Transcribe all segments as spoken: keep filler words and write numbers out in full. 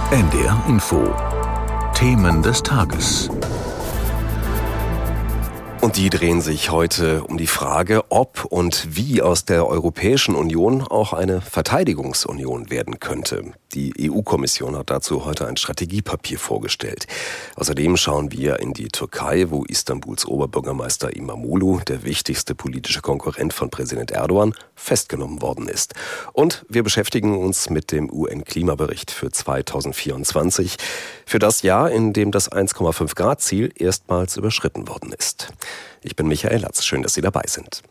N D R Info. Themen des Tages. Und die drehen sich heute um die Frage, ob und wie aus der Europäischen Union auch eine Verteidigungsunion werden könnte. Die E U-Kommission hat dazu heute ein Strategiepapier vorgestellt. Außerdem schauen wir in die Türkei, wo Istanbuls Oberbürgermeister İmamoğlu, der wichtigste politische Konkurrent von Präsident Erdogan, festgenommen worden ist. Und wir beschäftigen uns mit dem U N-Klimabericht für zweitausendvierundzwanzig, für das Jahr, in dem das eins Komma fünf Grad Ziel erstmals überschritten worden ist. Ich bin Michael Latz, schön, dass Sie dabei sind.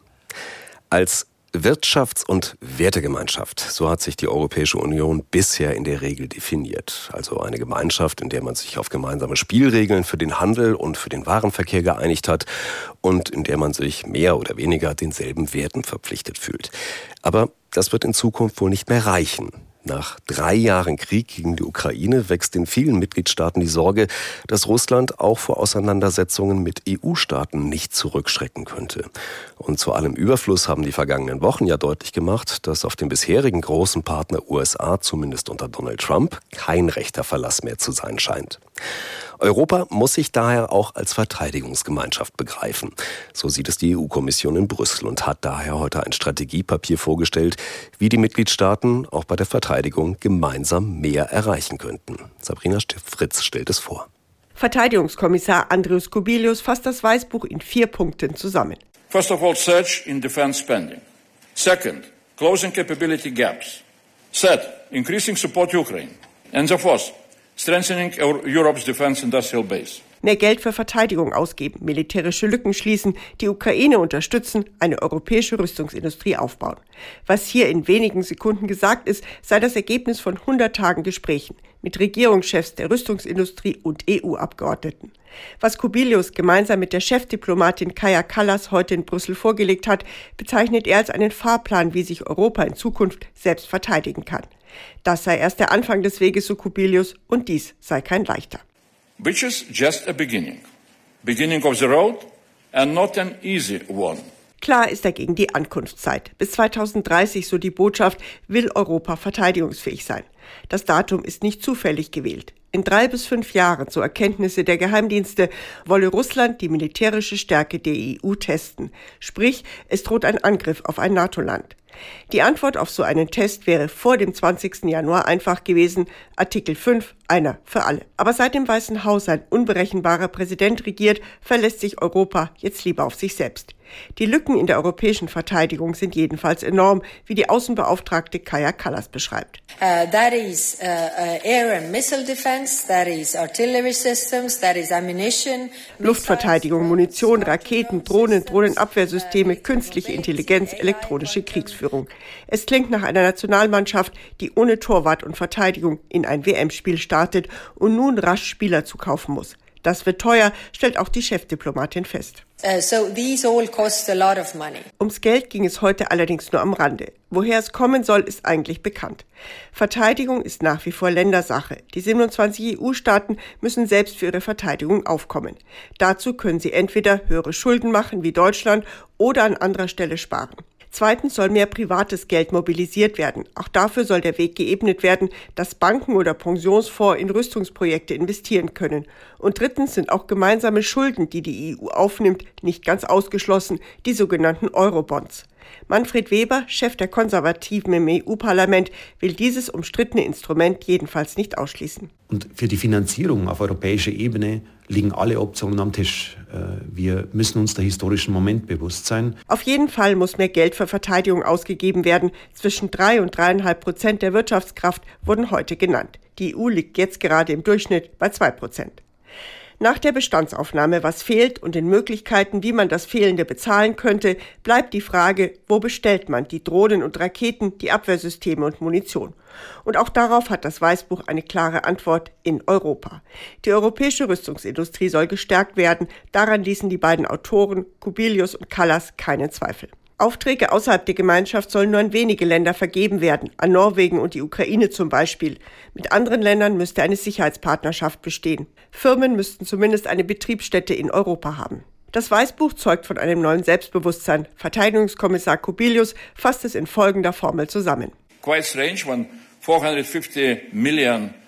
Als Wirtschafts- und Wertegemeinschaft, so hat sich die Europäische Union bisher in der Regel definiert. Also eine Gemeinschaft, in der man sich auf gemeinsame Spielregeln für den Handel und für den Warenverkehr geeinigt hat und in der man sich mehr oder weniger denselben Werten verpflichtet fühlt. Aber das wird in Zukunft wohl nicht mehr reichen. Nach drei Jahren Krieg gegen die Ukraine wächst in vielen Mitgliedstaaten die Sorge, dass Russland auch vor Auseinandersetzungen mit E U-Staaten nicht zurückschrecken könnte. Und zu allem Überfluss haben die vergangenen Wochen ja deutlich gemacht, dass auf den bisherigen großen Partner U S A, zumindest unter Donald Trump, kein rechter Verlass mehr zu sein scheint. Europa muss sich daher auch als Verteidigungsgemeinschaft begreifen. So sieht es die E U-Kommission in Brüssel und hat daher heute ein Strategiepapier vorgestellt, wie die Mitgliedstaaten auch bei der Verteidigung gemeinsam mehr erreichen könnten. Sabrina Fritz stellt es vor. Verteidigungskommissar Andrius Kubilius fasst das Weißbuch in vier Punkten zusammen. First of all, surge in defense spending. Second, closing capability gaps. Third, increasing support to Ukraine. And the fourth, strengthening Europe's defense industrial base. Mehr Geld für Verteidigung ausgeben, militärische Lücken schließen, die Ukraine unterstützen, eine europäische Rüstungsindustrie aufbauen. Was hier in wenigen Sekunden gesagt ist, sei das Ergebnis von hundert Tagen Gesprächen mit Regierungschefs der Rüstungsindustrie und E U-Abgeordneten. Was Kubilius gemeinsam mit der Chefdiplomatin Kaja Kallas heute in Brüssel vorgelegt hat, bezeichnet er als einen Fahrplan, wie sich Europa in Zukunft selbst verteidigen kann. Das sei erst der Anfang des Weges, so Kubilius, und dies sei kein leichter. Which is just a beginning. Beginning of the road and not an easy one. Klar ist dagegen die Ankunftszeit. Bis zweitausenddreißig, so die Botschaft, will Europa verteidigungsfähig sein. Das Datum ist nicht zufällig gewählt. In drei bis fünf Jahren, so Erkenntnisse der Geheimdienste, wolle Russland die militärische Stärke der E U testen. Sprich, es droht ein Angriff auf ein NATO-Land. Die Antwort auf so einen Test wäre vor dem zwanzigsten Januar einfach gewesen, Artikel fünf, einer für alle. Aber seit dem Weißen Haus ein unberechenbarer Präsident regiert, verlässt sich Europa jetzt lieber auf sich selbst. Die Lücken in der europäischen Verteidigung sind jedenfalls enorm, wie die Außenbeauftragte Kaja Kallas beschreibt. Uh, that is uh, uh, air and missile defense, that is artillery systems, that is ammunition. Luftverteidigung, Munition, Raketen, Drohnen, Drohnenabwehrsysteme, künstliche Intelligenz, elektronische Kriegsführung. Es klingt nach einer Nationalmannschaft, die ohne Torwart und Verteidigung in ein W M-Spiel startet und nun rasch Spieler zukaufen muss. Das wird teuer, stellt auch die Chefdiplomatin fest. Uh, so these all cost a lot of money. Ums Geld ging es heute allerdings nur am Rande. Woher es kommen soll, ist eigentlich bekannt. Verteidigung ist nach wie vor Ländersache. Die siebenundzwanzig E U-Staaten müssen selbst für ihre Verteidigung aufkommen. Dazu können sie entweder höhere Schulden machen wie Deutschland oder an anderer Stelle sparen. Zweitens soll mehr privates Geld mobilisiert werden. Auch dafür soll der Weg geebnet werden, dass Banken oder Pensionsfonds in Rüstungsprojekte investieren können. Und drittens sind auch gemeinsame Schulden, die die E U aufnimmt, nicht ganz ausgeschlossen, die sogenannten Eurobonds. Manfred Weber, Chef der Konservativen im E U-Parlament, will dieses umstrittene Instrument jedenfalls nicht ausschließen. Und für die Finanzierung auf europäischer Ebene liegen alle Optionen am Tisch. Wir müssen uns der historischen Moment bewusst sein. Auf jeden Fall muss mehr Geld für Verteidigung ausgegeben werden. Zwischen drei und dreieinhalb Prozent der Wirtschaftskraft wurden heute genannt. Die E U liegt jetzt gerade im Durchschnitt bei zwei Prozent. Nach der Bestandsaufnahme, was fehlt und den Möglichkeiten, wie man das Fehlende bezahlen könnte, bleibt die Frage, wo bestellt man die Drohnen und Raketen, die Abwehrsysteme und Munition? Und auch darauf hat das Weißbuch eine klare Antwort: in Europa. Die europäische Rüstungsindustrie soll gestärkt werden. Daran ließen die beiden Autoren, Kubilius und Kallas, keinen Zweifel. Aufträge außerhalb der Gemeinschaft sollen nur an wenige Länder vergeben werden, an Norwegen und die Ukraine zum Beispiel. Mit anderen Ländern müsste eine Sicherheitspartnerschaft bestehen. Firmen müssten zumindest eine Betriebsstätte in Europa haben. Das Weißbuch zeugt von einem neuen Selbstbewusstsein. Verteidigungskommissar Kubilius fasst es in folgender Formel zusammen. Quite strange when four hundred fifty million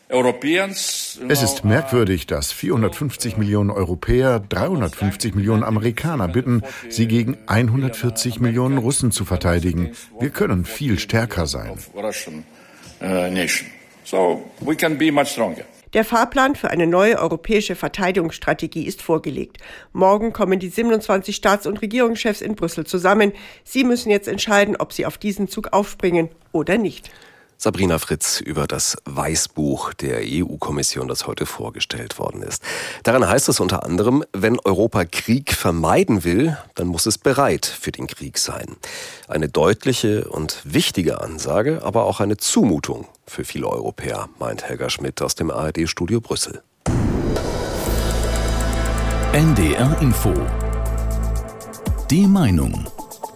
Es ist merkwürdig, dass vierhundertfünfzig Millionen Europäer dreihundertfünfzig Millionen Amerikaner bitten, sie gegen hundertvierzig Millionen Russen zu verteidigen. Wir können viel stärker sein. Der Fahrplan für eine neue europäische Verteidigungsstrategie ist vorgelegt. Morgen kommen die siebenundzwanzig Staats- und Regierungschefs in Brüssel zusammen. Sie müssen jetzt entscheiden, ob sie auf diesen Zug aufspringen oder nicht. Sabrina Fritz über das Weißbuch der E U-Kommission, das heute vorgestellt worden ist. Darin heißt es unter anderem, wenn Europa Krieg vermeiden will, dann muss es bereit für den Krieg sein. Eine deutliche und wichtige Ansage, aber auch eine Zumutung für viele Europäer, meint Helga Schmidt aus dem A R D-Studio Brüssel. N D R Info. Die Meinung.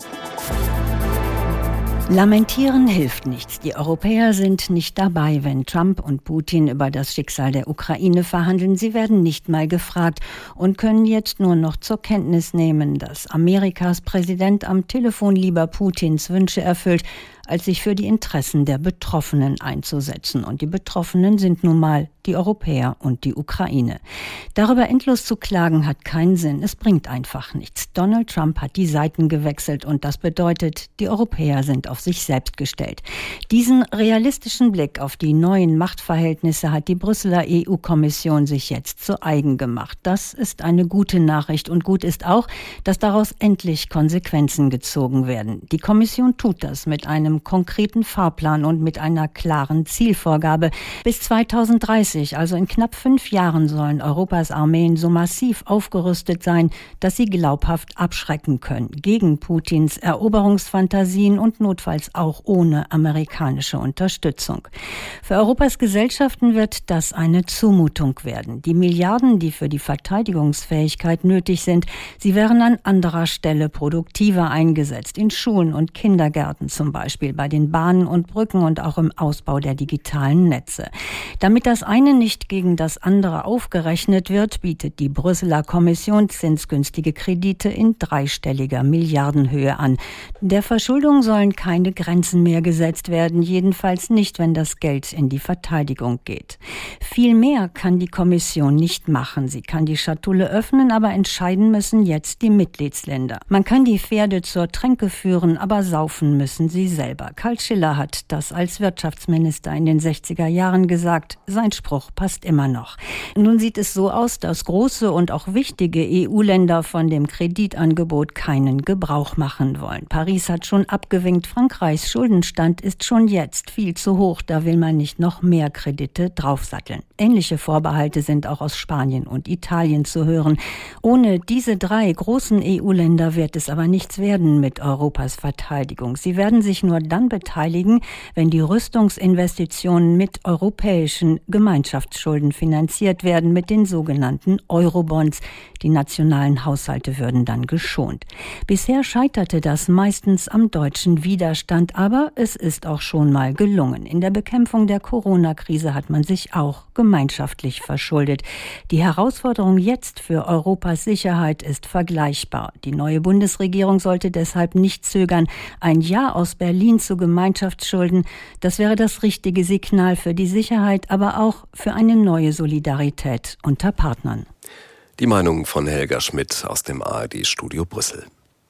Lamentieren hilft nichts. Die Europäer sind nicht dabei, wenn Trump und Putin über das Schicksal der Ukraine verhandeln. Sie werden nicht mal gefragt und können jetzt nur noch zur Kenntnis nehmen, dass Amerikas Präsident am Telefon lieber Putins Wünsche erfüllt, als sich für die Interessen der Betroffenen einzusetzen. Und die Betroffenen sind nun mal die Europäer und die Ukraine. Darüber endlos zu klagen hat keinen Sinn. Es bringt einfach nichts. Donald Trump hat die Seiten gewechselt und das bedeutet, die Europäer sind auf sich selbst gestellt. Diesen realistischen Blick auf die neuen Machtverhältnisse hat die Brüsseler E U-Kommission sich jetzt zu eigen gemacht. Das ist eine gute Nachricht und gut ist auch, dass daraus endlich Konsequenzen gezogen werden. Die Kommission tut das mit einem konkreten Fahrplan und mit einer klaren Zielvorgabe. Bis zweitausenddreißig, also in knapp fünf Jahren, sollen Europas Armeen so massiv aufgerüstet sein, dass sie glaubhaft abschrecken können. Gegen Putins Eroberungsfantasien und notfalls auch ohne amerikanische Unterstützung. Für Europas Gesellschaften wird das eine Zumutung werden. Die Milliarden, die für die Verteidigungsfähigkeit nötig sind, sie wären an anderer Stelle produktiver eingesetzt. In Schulen und Kindergärten zum Beispiel, bei den Bahnen und Brücken und auch im Ausbau der digitalen Netze. Damit das eine nicht gegen das andere aufgerechnet wird, bietet die Brüsseler Kommission zinsgünstige Kredite in dreistelliger Milliardenhöhe an. Der Verschuldung sollen keine Grenzen mehr gesetzt werden, jedenfalls nicht, wenn das Geld in die Verteidigung geht. Viel mehr kann die Kommission nicht machen. Sie kann die Schatulle öffnen, aber entscheiden müssen jetzt die Mitgliedsländer. Man kann die Pferde zur Tränke führen, aber saufen müssen sie selber. Karl Schiller hat das als Wirtschaftsminister in den sechziger Jahren gesagt. Sein Spruch passt immer noch. Nun sieht es so aus, dass große und auch wichtige E U-Länder von dem Kreditangebot keinen Gebrauch machen wollen. Paris hat schon abgewinkt. Frankreichs Schuldenstand ist schon jetzt viel zu hoch. Da will man nicht noch mehr Kredite draufsatteln. Ähnliche Vorbehalte sind auch aus Spanien und Italien zu hören. Ohne diese drei großen E U-Länder wird es aber nichts werden mit Europas Verteidigung. Sie werden sich nur dann beteiligen, wenn die Rüstungsinvestitionen mit europäischen Gemeinschaftsschulden finanziert werden, mit den sogenannten Eurobonds. Die nationalen Haushalte würden dann geschont. Bisher scheiterte das meistens am deutschen Widerstand, aber es ist auch schon mal gelungen. In der Bekämpfung der Corona-Krise hat man sich auch gemeinschaftlich verschuldet. Die Herausforderung jetzt für Europas Sicherheit ist vergleichbar. Die neue Bundesregierung sollte deshalb nicht zögern, ein Ja aus Berlin zu Gemeinschaftsschulden. Das wäre das richtige Signal für die Sicherheit, aber auch für eine neue Solidarität unter Partnern. Die Meinung von Helga Schmidt aus dem A R D-Studio Brüssel.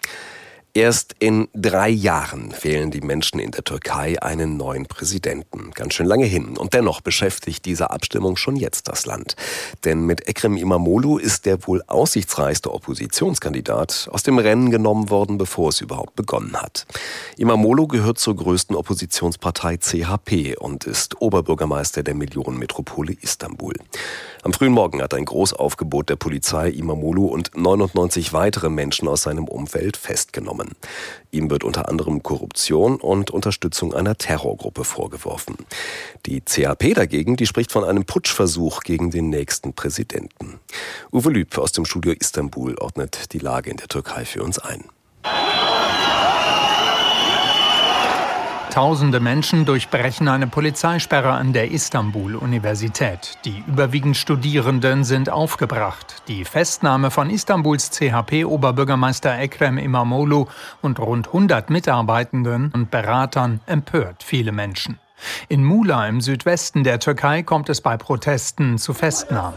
Erst in drei Jahren wählen die Menschen in der Türkei einen neuen Präsidenten. Ganz schön lange hin. Und dennoch beschäftigt diese Abstimmung schon jetzt das Land. Denn mit Ekrem İmamoğlu ist der wohl aussichtsreichste Oppositionskandidat aus dem Rennen genommen worden, bevor es überhaupt begonnen hat. İmamoğlu gehört zur größten Oppositionspartei C H P und ist Oberbürgermeister der Millionenmetropole Istanbul. Am frühen Morgen hat ein Großaufgebot der Polizei İmamoğlu und neunundneunzig weitere Menschen aus seinem Umfeld festgenommen. Ihm wird unter anderem Korruption und Unterstützung einer Terrorgruppe vorgeworfen. Die C H P dagegen, die spricht von einem Putschversuch gegen den nächsten Präsidenten. Uwe Lüb aus dem Studio Istanbul ordnet die Lage in der Türkei für uns ein. Tausende Menschen durchbrechen eine Polizeisperre an der Istanbul-Universität. Die überwiegend Studierenden sind aufgebracht. Die Festnahme von Istanbuls C H P-Oberbürgermeister Ekrem İmamoğlu und rund hundert Mitarbeitenden und Beratern empört viele Menschen. In Muğla im Südwesten der Türkei kommt es bei Protesten zu Festnahmen.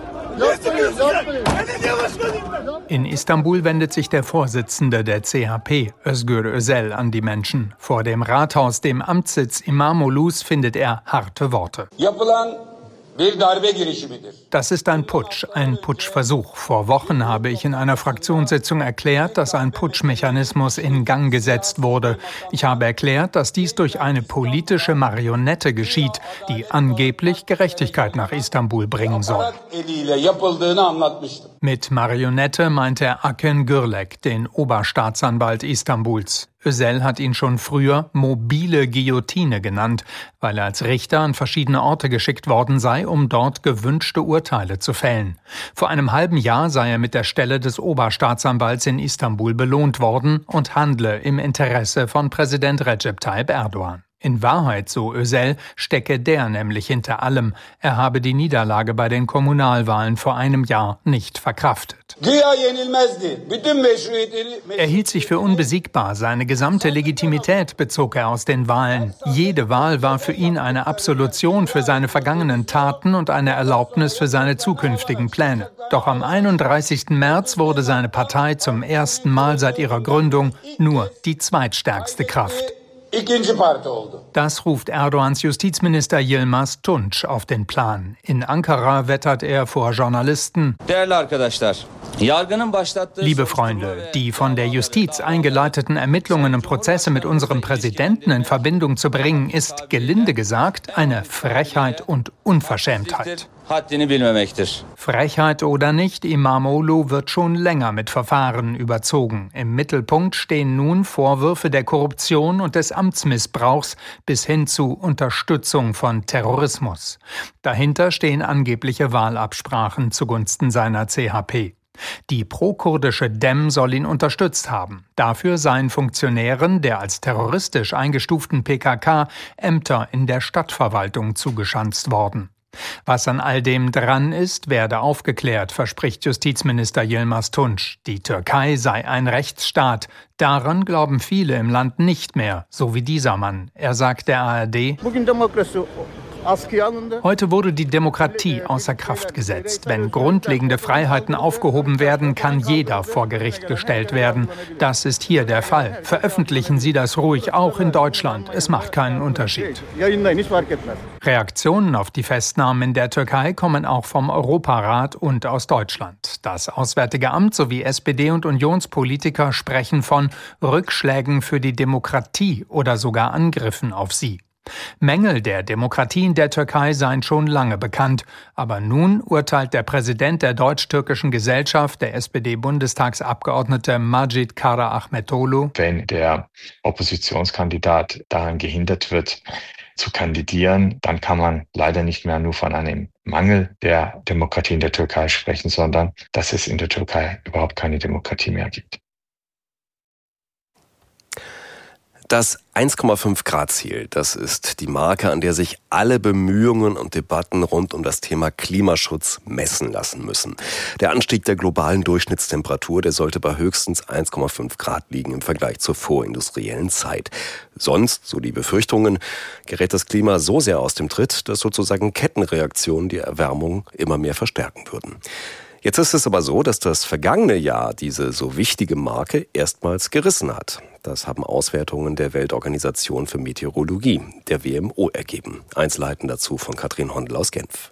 In Istanbul wendet sich der Vorsitzende der C H P, Özgür Özel, an die Menschen. Vor dem Rathaus, dem Amtssitz İmamoğlu's, findet er harte Worte. Das ist ein Putsch, ein Putschversuch. Vor Wochen habe ich in einer Fraktionssitzung erklärt, dass ein Putschmechanismus in Gang gesetzt wurde. Ich habe erklärt, dass dies durch eine politische Marionette geschieht, die angeblich Gerechtigkeit nach Istanbul bringen soll. Mit Marionette meint er Akın Gürlek, den Oberstaatsanwalt Istanbuls. Özel hat ihn schon früher mobile Guillotine genannt, weil er als Richter an verschiedene Orte geschickt worden sei, um dort gewünschte Urteile zu fällen. Vor einem halben Jahr sei er mit der Stelle des Oberstaatsanwalts in Istanbul belohnt worden und handle im Interesse von Präsident Recep Tayyip Erdogan. In Wahrheit, so Özel, stecke der nämlich hinter allem. Er habe die Niederlage bei den Kommunalwahlen vor einem Jahr nicht verkraftet. Er hielt sich für unbesiegbar. Seine gesamte Legitimität bezog er aus den Wahlen. Jede Wahl war für ihn eine Absolution für seine vergangenen Taten und eine Erlaubnis für seine zukünftigen Pläne. Doch am einunddreißigsten März wurde seine Partei zum ersten Mal seit ihrer Gründung nur die zweitstärkste Kraft. Das ruft Erdogans Justizminister Yilmaz Tunç auf den Plan. In Ankara wettert er vor Journalisten: Liebe Freunde, die von der Justiz eingeleiteten Ermittlungen und Prozesse mit unserem Präsidenten in Verbindung zu bringen, ist, gelinde gesagt, eine Frechheit und Unverschämtheit. Frechheit oder nicht, İmamoğlu wird schon länger mit Verfahren überzogen. Im Mittelpunkt stehen nun Vorwürfe der Korruption und des Amtsmissbrauchs bis hin zu Unterstützung von Terrorismus. Dahinter stehen angebliche Wahlabsprachen zugunsten seiner C H P. Die prokurdische D E M soll ihn unterstützt haben. Dafür seien Funktionären der als terroristisch eingestuften P K K Ämter in der Stadtverwaltung zugeschanzt worden. Was an all dem dran ist, werde aufgeklärt, verspricht Justizminister Yilmaz Tunç. Die Türkei sei ein Rechtsstaat. Daran glauben viele im Land nicht mehr, so wie dieser Mann. Er sagt der A R D: Heute wurde die Demokratie außer Kraft gesetzt. Wenn grundlegende Freiheiten aufgehoben werden, kann jeder vor Gericht gestellt werden. Das ist hier der Fall. Veröffentlichen Sie das ruhig auch in Deutschland. Es macht keinen Unterschied. Reaktionen auf die Festnahmen in der Türkei kommen auch vom Europarat und aus Deutschland. Das Auswärtige Amt sowie S P D und Unionspolitiker sprechen von Rückschlägen für die Demokratie oder sogar Angriffen auf sie. Mängel der Demokratie in der Türkei seien schon lange bekannt. Aber nun urteilt der Präsident der deutsch-türkischen Gesellschaft, der S P D-Bundestagsabgeordnete Macit Karaahmetoğlu: Wenn der Oppositionskandidat daran gehindert wird, zu kandidieren, dann kann man leider nicht mehr nur von einem Mangel der Demokratie in der Türkei sprechen, sondern dass es in der Türkei überhaupt keine Demokratie mehr gibt. Das eins Komma fünf Grad Ziel, das ist die Marke, an der sich alle Bemühungen und Debatten rund um das Thema Klimaschutz messen lassen müssen. Der Anstieg der globalen Durchschnittstemperatur, der sollte bei höchstens eins Komma fünf Grad liegen im Vergleich zur vorindustriellen Zeit. Sonst, so die Befürchtungen, gerät das Klima so sehr aus dem Tritt, dass sozusagen Kettenreaktionen die Erwärmung immer mehr verstärken würden. Jetzt ist es aber so, dass das vergangene Jahr diese so wichtige Marke erstmals gerissen hat. Das haben Auswertungen der Weltorganisation für Meteorologie, der W M O, ergeben. Einzelheiten dazu von Katrin Hondel aus Genf.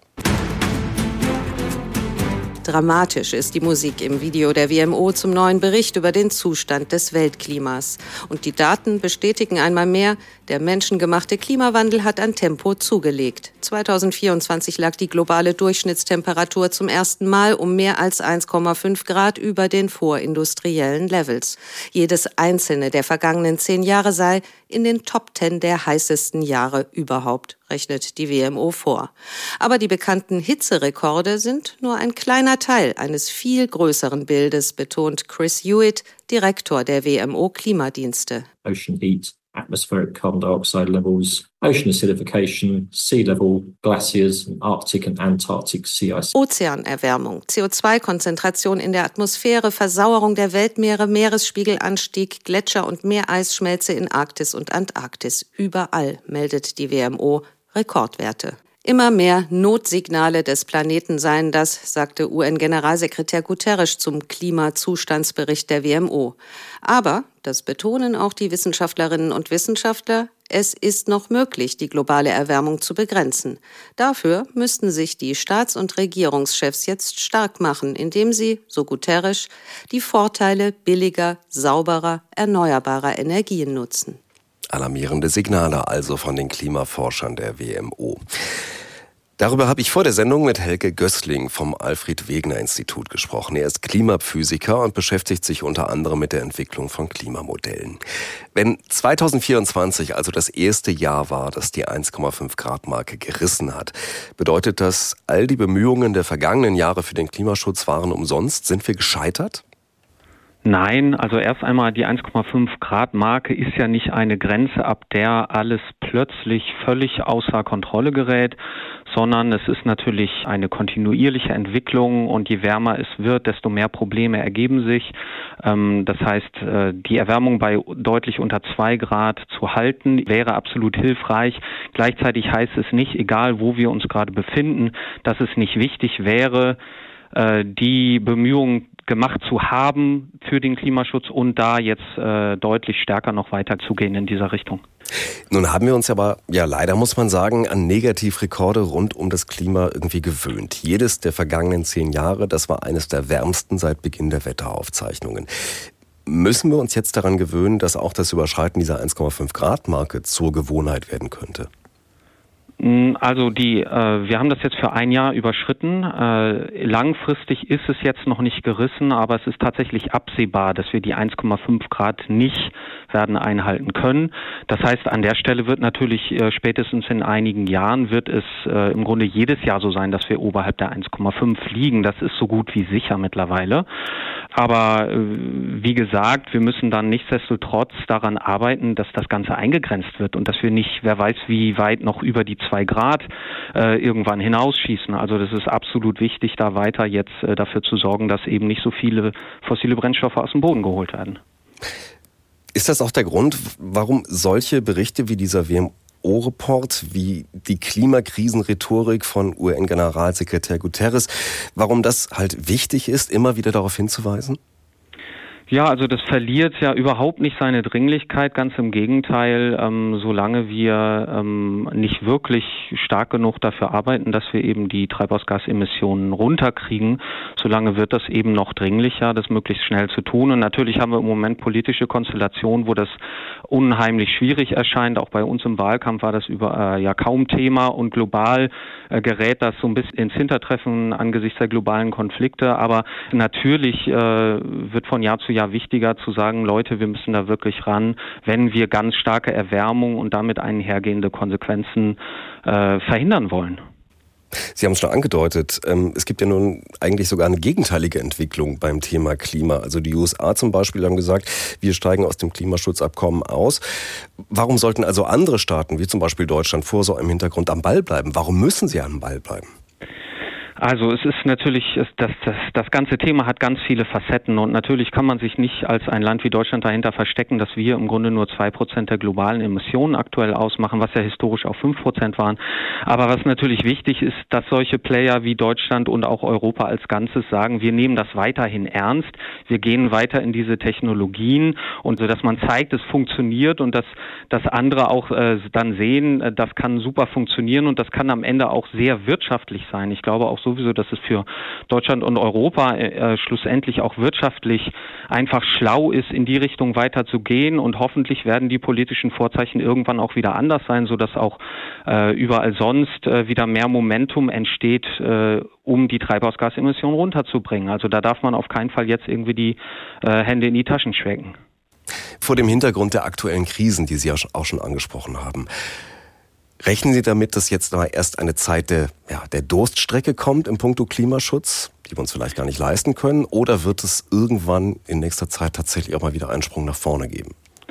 Dramatisch ist die Musik im Video der W M O zum neuen Bericht über den Zustand des Weltklimas. Und die Daten bestätigen einmal mehr, der menschengemachte Klimawandel hat an Tempo zugelegt. zweitausendvierundzwanzig lag die globale Durchschnittstemperatur zum ersten Mal um mehr als eins Komma fünf Grad über den vorindustriellen Levels. Jedes einzelne der vergangenen zehn Jahre sei in den Top Ten der heißesten Jahre überhaupt, rechnet die W M O vor. Aber die bekannten Hitzerekorde sind nur ein kleiner Teil eines viel größeren Bildes, betont Chris Hewitt, Direktor der W M O Klimadienste. Ocean heat atmospheric carbon dioxide levels, ocean acidification, sea level, glaciers, and Arctic and Antarctic sea ice. Ozeanerwärmung, C O zwei Konzentration in der Atmosphäre, Versauerung der Weltmeere, Meeresspiegelanstieg, Gletscher- und Meereisschmelze in Arktis und Antarktis. Überall meldet die W M O Rekordwerte. Immer mehr Notsignale des Planeten seien das, sagte U N-Generalsekretär Guterres zum Klimazustandsbericht der W M O. Aber, das betonen auch die Wissenschaftlerinnen und Wissenschaftler, es ist noch möglich, die globale Erwärmung zu begrenzen. Dafür müssten sich die Staats- und Regierungschefs jetzt stark machen, indem sie, so Guterres, die Vorteile billiger, sauberer, erneuerbarer Energien nutzen. Alarmierende Signale also von den Klimaforschern der W M O. Darüber habe ich vor der Sendung mit Helge Gößling vom Alfred-Wegener-Institut gesprochen. Er ist Klimaphysiker und beschäftigt sich unter anderem mit der Entwicklung von Klimamodellen. Wenn zweitausendvierundzwanzig also das erste Jahr war, das die eins Komma fünf Grad Marke gerissen hat, bedeutet das, all die Bemühungen der vergangenen Jahre für den Klimaschutz waren umsonst? Sind wir gescheitert? Nein, also erst einmal die eins Komma fünf Grad Marke ist ja nicht eine Grenze, ab der alles plötzlich völlig außer Kontrolle gerät, sondern es ist natürlich eine kontinuierliche Entwicklung und je wärmer es wird, desto mehr Probleme ergeben sich. Das heißt, die Erwärmung bei deutlich unter zwei Grad zu halten, wäre absolut hilfreich. Gleichzeitig heißt es nicht, egal wo wir uns gerade befinden, dass es nicht wichtig wäre, die Bemühungen gemacht zu haben für den Klimaschutz und da jetzt äh, deutlich stärker noch weiterzugehen in dieser Richtung. Nun haben wir uns aber, ja leider muss man sagen, an Negativrekorde rund um das Klima irgendwie gewöhnt. Jedes der vergangenen zehn Jahre, das war eines der wärmsten seit Beginn der Wetteraufzeichnungen. Müssen wir uns jetzt daran gewöhnen, dass auch das Überschreiten dieser eins Komma fünf Grad Marke zur Gewohnheit werden könnte? Also die, äh, wir haben das jetzt für ein Jahr überschritten. Äh, langfristig ist es jetzt noch nicht gerissen, aber es ist tatsächlich absehbar, dass wir die eins Komma fünf Grad nicht werden einhalten können. Das heißt, an der Stelle wird natürlich äh, spätestens in einigen Jahren wird es äh, im Grunde jedes Jahr so sein, dass wir oberhalb der eins Komma fünf liegen. Das ist so gut wie sicher mittlerweile. Aber äh, wie gesagt, wir müssen dann nichtsdestotrotz daran arbeiten, dass das Ganze eingegrenzt wird und dass wir nicht, wer weiß wie weit noch über die zwei Grad äh, irgendwann hinausschießen. Also das ist absolut wichtig, da weiter jetzt äh, dafür zu sorgen, dass eben nicht so viele fossile Brennstoffe aus dem Boden geholt werden. Ist das auch der Grund, warum solche Berichte wie dieser W M O-Report, wie die Klimakrisenrhetorik von U N-Generalsekretär Guterres, warum das halt wichtig ist, immer wieder darauf hinzuweisen? Ja, also das verliert ja überhaupt nicht seine Dringlichkeit, ganz im Gegenteil, ähm, solange wir ähm, nicht wirklich stark genug dafür arbeiten, dass wir eben die Treibhausgasemissionen runterkriegen, solange wird das eben noch dringlicher, das möglichst schnell zu tun. Und natürlich haben wir im Moment politische Konstellationen, wo das unheimlich schwierig erscheint. Auch bei uns im Wahlkampf war das über, äh, ja kaum Thema und global äh, gerät das so ein bisschen ins Hintertreffen angesichts der globalen Konflikte. Aber natürlich äh, wird von Jahr zu ja wichtiger zu sagen, Leute, wir müssen da wirklich ran, wenn wir ganz starke Erwärmung und damit einhergehende Konsequenzen äh, verhindern wollen. Sie haben es schon angedeutet, ähm, es gibt ja nun eigentlich sogar eine gegenteilige Entwicklung beim Thema Klima. Also die U S A zum Beispiel haben gesagt, wir steigen aus dem Klimaschutzabkommen aus. Warum sollten also andere Staaten, wie zum Beispiel Deutschland, vor so einem Hintergrund am Ball bleiben? Warum müssen sie am Ball bleiben? Also es ist natürlich, das, das, das ganze Thema hat ganz viele Facetten und natürlich kann man sich nicht als ein Land wie Deutschland dahinter verstecken, dass wir im Grunde nur zwei Prozent der globalen Emissionen aktuell ausmachen, was ja historisch auch fünf Prozent waren. Aber was natürlich wichtig ist, dass solche Player wie Deutschland und auch Europa als Ganzes sagen, wir nehmen das weiterhin ernst, wir gehen weiter in diese Technologien und so, dass man zeigt, es funktioniert und dass, dass andere auch äh, dann sehen, äh, das kann super funktionieren und das kann am Ende auch sehr wirtschaftlich sein. Ich glaube auch sowieso, dass es für Deutschland und Europa äh, schlussendlich auch wirtschaftlich einfach schlau ist, in die Richtung weiter zu gehen und hoffentlich werden die politischen Vorzeichen irgendwann auch wieder anders sein, sodass auch äh, überall sonst äh, wieder mehr Momentum entsteht, äh, um die Treibhausgasemissionen runterzubringen. Also da darf man auf keinen Fall jetzt irgendwie die äh, Hände in die Taschen stecken. Vor dem Hintergrund der aktuellen Krisen, die Sie ja auch schon angesprochen haben, rechnen Sie damit, dass jetzt mal erst eine Zeit der, ja, der Durststrecke kommt im Punkto Klimaschutz, die wir uns vielleicht gar nicht leisten können, oder wird es irgendwann in nächster Zeit tatsächlich auch mal wieder einen Sprung nach vorne geben?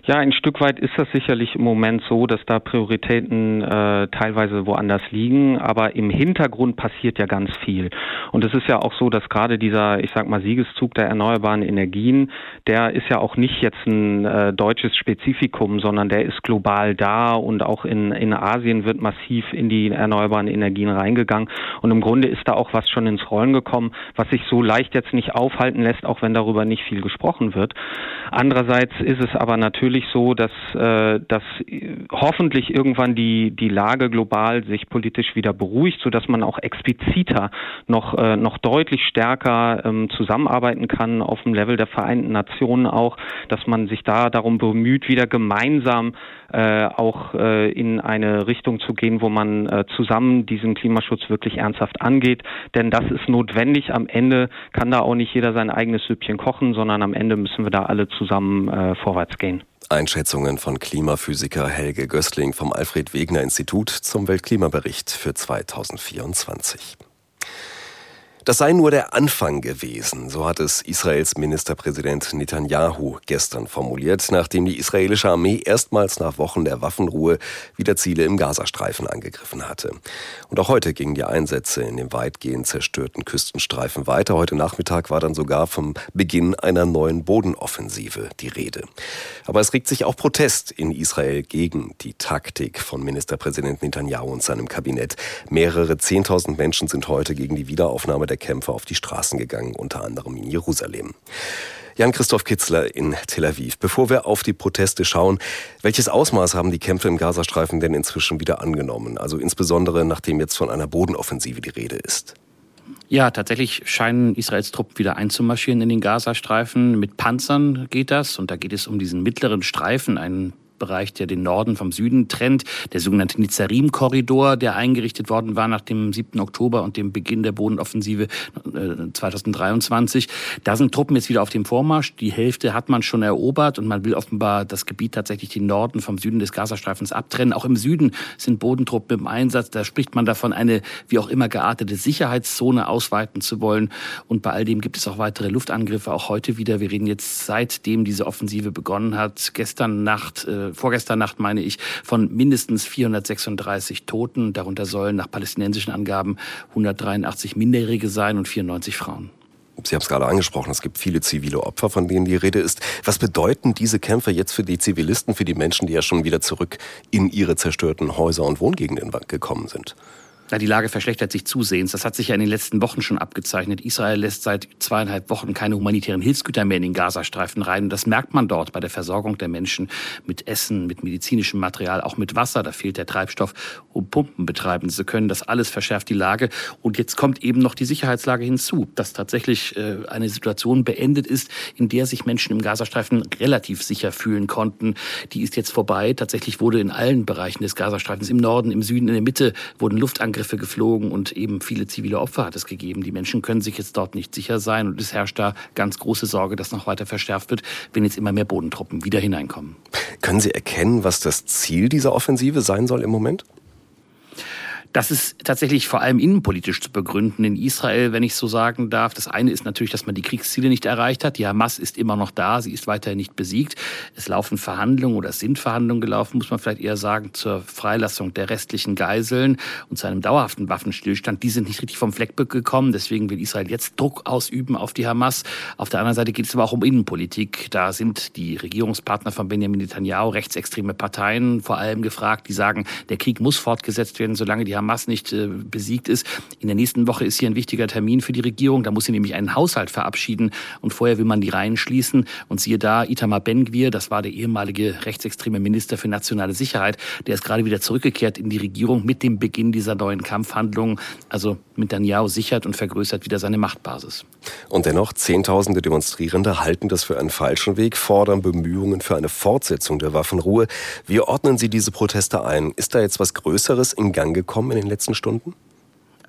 Ja, ein Stück weit ist das sicherlich im Moment so, dass da Prioritäten äh, teilweise woanders liegen, aber im Hintergrund passiert ja ganz viel. Und es ist ja auch so, dass gerade dieser, ich sag mal, Siegeszug der erneuerbaren Energien, der ist ja auch nicht jetzt ein äh, deutsches Spezifikum, sondern der ist global da und auch in, in Asien wird massiv in die erneuerbaren Energien reingegangen. Und im Grunde ist da auch was schon ins Rollen gekommen, was sich so leicht jetzt nicht aufhalten lässt, auch wenn darüber nicht viel gesprochen wird. Andererseits ist es aber natürlich so, dass, äh, dass hoffentlich irgendwann die, die Lage global sich politisch wieder beruhigt, sodass man auch expliziter noch, äh, noch deutlich stärker ähm, zusammenarbeiten kann auf dem Level der Vereinten Nationen auch, dass man sich da darum bemüht, wieder gemeinsam äh, auch äh, in eine Richtung zu gehen, wo man äh, zusammen diesen Klimaschutz wirklich ernsthaft angeht. Denn das ist notwendig. Am Ende kann da auch nicht jeder sein eigenes Süppchen kochen, sondern am Ende müssen wir da alle zusammen äh, vorwärts gehen. Einschätzungen von Klimaphysiker Helge Gößling vom Alfred-Wegener-Institut zum Weltklimabericht für zweitausendvierundzwanzig. Das sei nur der Anfang gewesen, so hat es Israels Ministerpräsident Netanyahu gestern formuliert, nachdem die israelische Armee erstmals nach Wochen der Waffenruhe wieder Ziele im Gazastreifen angegriffen hatte. Und auch heute gingen die Einsätze in dem weitgehend zerstörten Küstenstreifen weiter. Heute Nachmittag war dann sogar vom Beginn einer neuen Bodenoffensive die Rede. Aber es regt sich auch Protest in Israel gegen die Taktik von Ministerpräsident Netanyahu und seinem Kabinett. Mehrere Zehntausend Menschen sind heute gegen die Wiederaufnahme der Kämpfe auf die Straßen gegangen, unter anderem in Jerusalem. Jan-Christoph Kitzler in Tel Aviv. Bevor wir auf die Proteste schauen, welches Ausmaß haben die Kämpfe im Gazastreifen denn inzwischen wieder angenommen? Also insbesondere nachdem jetzt von einer Bodenoffensive die Rede ist. Ja, tatsächlich scheinen Israels Truppen wieder einzumarschieren in den Gazastreifen. Mit Panzern geht das und da geht es um diesen mittleren Streifen, einen Bereich, der den Norden vom Süden trennt, der sogenannte Nizarim-Korridor, der eingerichtet worden war nach dem siebten Oktober und dem Beginn der Bodenoffensive zweitausenddreiundzwanzig. Da sind Truppen jetzt wieder auf dem Vormarsch. Die Hälfte hat man schon erobert und man will offenbar das Gebiet tatsächlich den Norden vom Süden des Gazastreifens abtrennen. Auch im Süden sind Bodentruppen im Einsatz. Da spricht man davon, eine wie auch immer geartete Sicherheitszone ausweiten zu wollen. Und bei all dem gibt es auch weitere Luftangriffe, auch heute wieder. Wir reden jetzt, seitdem diese Offensive begonnen hat, gestern Nacht, äh, vorgestern Nacht meine ich, von mindestens vierhundertsechsunddreißig Toten. Darunter sollen nach palästinensischen Angaben hundertdreiundachtzig Minderjährige sein und vierundneunzig Frauen. Sie haben es gerade angesprochen, es gibt viele zivile Opfer, von denen die Rede ist. Was bedeuten diese Kämpfe jetzt für die Zivilisten, für die Menschen, die ja schon wieder zurück in ihre zerstörten Häuser und Wohngegenden gekommen sind? Ja, die Lage verschlechtert sich zusehends. Das hat sich ja in den letzten Wochen schon abgezeichnet. Israel lässt seit zweieinhalb Wochen keine humanitären Hilfsgüter mehr in den Gazastreifen rein. Und das merkt man dort bei der Versorgung der Menschen mit Essen, mit medizinischem Material, auch mit Wasser. Da fehlt der Treibstoff, um Pumpen betreiben zu können. Das alles verschärft die Lage. Und jetzt kommt eben noch die Sicherheitslage hinzu, dass tatsächlich äh, eine Situation beendet ist, in der sich Menschen im Gazastreifen relativ sicher fühlen konnten. Die ist jetzt vorbei. Tatsächlich wurde in allen Bereichen des Gazastreifens, im Norden, im Süden, in der Mitte, wurden Luftangriffe geflogen und eben viele zivile Opfer hat es gegeben. Die Menschen können sich jetzt dort nicht sicher sein und es herrscht da ganz große Sorge, dass noch weiter verschärft wird, wenn jetzt immer mehr Bodentruppen wieder hineinkommen. Können Sie erkennen, was das Ziel dieser Offensive sein soll im Moment? Das ist tatsächlich vor allem innenpolitisch zu begründen in Israel, wenn ich so sagen darf. Das eine ist natürlich, dass man die Kriegsziele nicht erreicht hat. Die Hamas ist immer noch da, sie ist weiterhin nicht besiegt. Es laufen Verhandlungen oder es sind Verhandlungen gelaufen, muss man vielleicht eher sagen, zur Freilassung der restlichen Geiseln und zu einem dauerhaften Waffenstillstand. Die sind nicht richtig vom Fleck gekommen, deswegen will Israel jetzt Druck ausüben auf die Hamas. Auf der anderen Seite geht es aber auch um Innenpolitik. Da sind die Regierungspartner von Benjamin Netanyahu, rechtsextreme Parteien vor allem gefragt, die sagen, der Krieg muss fortgesetzt werden, solange die Hamas nicht äh, besiegt ist. In der nächsten Woche ist hier ein wichtiger Termin für die Regierung. Da muss sie nämlich einen Haushalt verabschieden und vorher will man die Reihen schließen. Und siehe da, Itamar Ben-Gvir, das war der ehemalige rechtsextreme Minister für nationale Sicherheit, der ist gerade wieder zurückgekehrt in die Regierung mit dem Beginn dieser neuen Kampfhandlungen. Also Netanyahu sichert und vergrößert wieder seine Machtbasis. Und dennoch, Zehntausende Demonstrierende halten das für einen falschen Weg, fordern Bemühungen für eine Fortsetzung der Waffenruhe. Wie ordnen Sie diese Proteste ein? Ist da jetzt was Größeres in Gang gekommen in den letzten Stunden?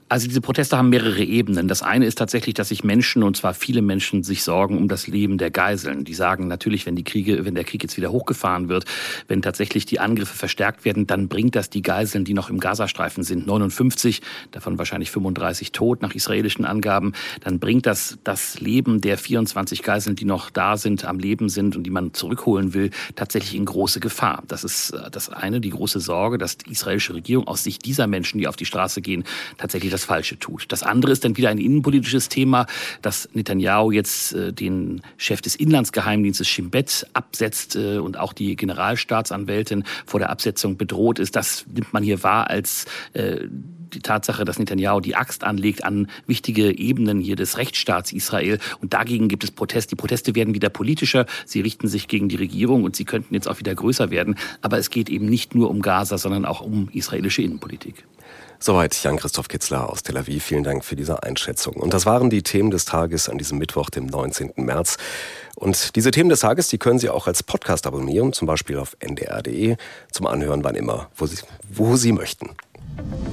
Also diese Proteste haben mehrere Ebenen. Das eine ist tatsächlich, dass sich Menschen, und zwar viele Menschen, sich sorgen um das Leben der Geiseln. Die sagen natürlich, wenn die Kriege, wenn der Krieg jetzt wieder hochgefahren wird, wenn tatsächlich die Angriffe verstärkt werden, dann bringt das die Geiseln, die noch im Gazastreifen sind, neunundfünfzig, davon wahrscheinlich fünfunddreißig tot nach israelischen Angaben, dann bringt das das Leben der vierundzwanzig Geiseln, die noch da sind, am Leben sind und die man zurückholen will, tatsächlich in große Gefahr. Das ist das eine, die große Sorge, dass die israelische Regierung aus Sicht dieser Menschen, die auf die Straße gehen, tatsächlich das Falsche tut. Das andere ist dann wieder ein innenpolitisches Thema, dass Netanyahu jetzt äh, den Chef des Inlandsgeheimdienstes Shin Bet absetzt äh, und auch die Generalstaatsanwältin vor der Absetzung bedroht ist. Das nimmt man hier wahr als äh, die Tatsache, dass Netanyahu die Axt anlegt an wichtige Ebenen hier des Rechtsstaats Israel. Und dagegen gibt es Proteste. Die Proteste werden wieder politischer. Sie richten sich gegen die Regierung und sie könnten jetzt auch wieder größer werden. Aber es geht eben nicht nur um Gaza, sondern auch um israelische Innenpolitik. Soweit Jan-Christoph Kitzler aus Tel Aviv. Vielen Dank für diese Einschätzung. Und das waren die Themen des Tages an diesem Mittwoch, dem neunzehnten März. Und diese Themen des Tages, die können Sie auch als Podcast abonnieren, zum Beispiel auf n d r punkt d e, zum Anhören wann immer, wo Sie, wo Sie möchten.